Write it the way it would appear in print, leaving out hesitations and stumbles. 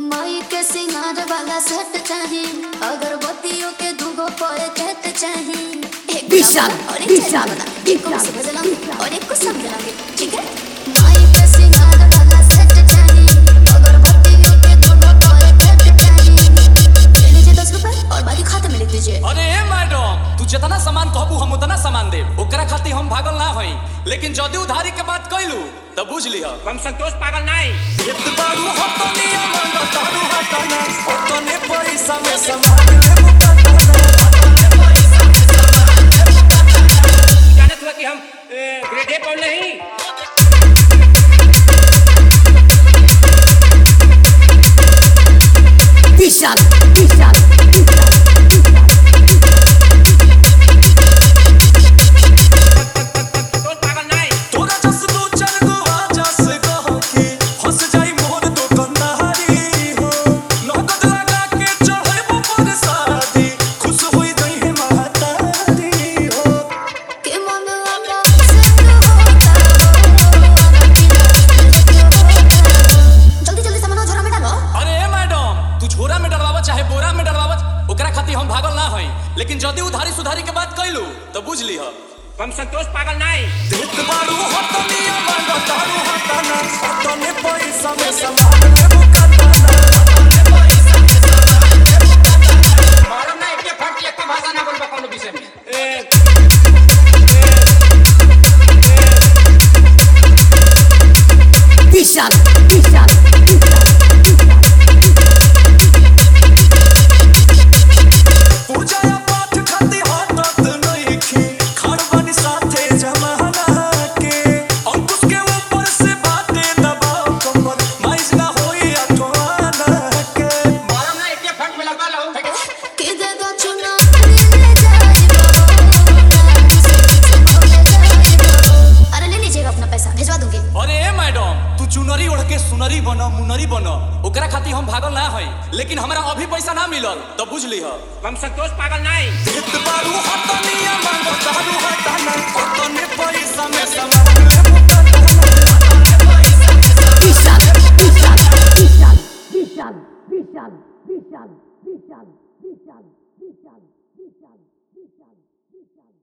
माई के सिंगार वाला सेट चाहिए, अगरबत्तियों के दूगो पैकेट चाहिए। एक विशाल और एक विशाल एक को सुबह जलाऊंगी और एक को सब जलाऊंगी, ठीक है। माई के सिंगार वाला सेट चाहिए, अगरबत्तियों के दूगो पैकेट चाहिए। ले लीजिए 10 रुपए और बाकी खाते में लिख दीजिए। अरे मैडम, तू जितना सामान कहबू हम उतना सामान देब, ओकरा खातिर हम भागल ना हई। लेकिन जदी उधारी के बात कइलू त बुझ लिह हम संतोष पागल नहीं। एतबारू हतनिया मन तारू हतना, ओतने पैसा में सामान लेबू कतना। जानत हुआ कि हम ग्रेड ए पर नहीं। विशाल विशाल संतोष पागल नहीं। तोरा जस दो चार गो आजा से कह के हंस जाई मोर दुकानदारी हो। नगद लगा के चढ़ेबो पर शादी, खुश होई गई है महतारी हो। के मन आका सेट होता हो, जल्दी जल्दी सामान झोरा में डालो। अरे मैडम, तू झोरा में डलवावत चाहे बोरा में डलवावत, ओकरा खातिर हम भागल ना हई। लेकिन जदी उधारी सुधारी के बात कइलू त बुझ लिह हम संतोष पागल नहीं। एतबारू हतनिया मन तारू हतना, ओतने पैसा में सामान लेबू कतना। मालूम नहीं के फट एक भाषा ना बोलबा कोनो विषय में। विशाल विशाल पूजा या पाठ खातिर हटत नइखे, खड़बन साथे जमाना के। अंकुश के ऊपर से बाटे दबाव कमर, माइज ना होई अठवाना के। मालूम नहीं के फट में लगा लो। के दे दो चुना ले जाइबो, अरे ले लीजिएगा अपना पैसा, भेजवा दूंगी। अरे मैडम, तू चुनरी ओढ़ के सुनरी बन मुनरी बन, ओकरा खातिर हम भागल ना हई। लेकिन हमरा अभी पैसा ना मिलल त बुझ लिह हम संतोष पागल नहीं। एतबारू हतनिया मन तारू हतना, ओतने पैसा में सामान लेबू कतना। विशाल विशाल विशाल विशाल विशाल विशाल विशाल विशाल विशाल विशाल विशाल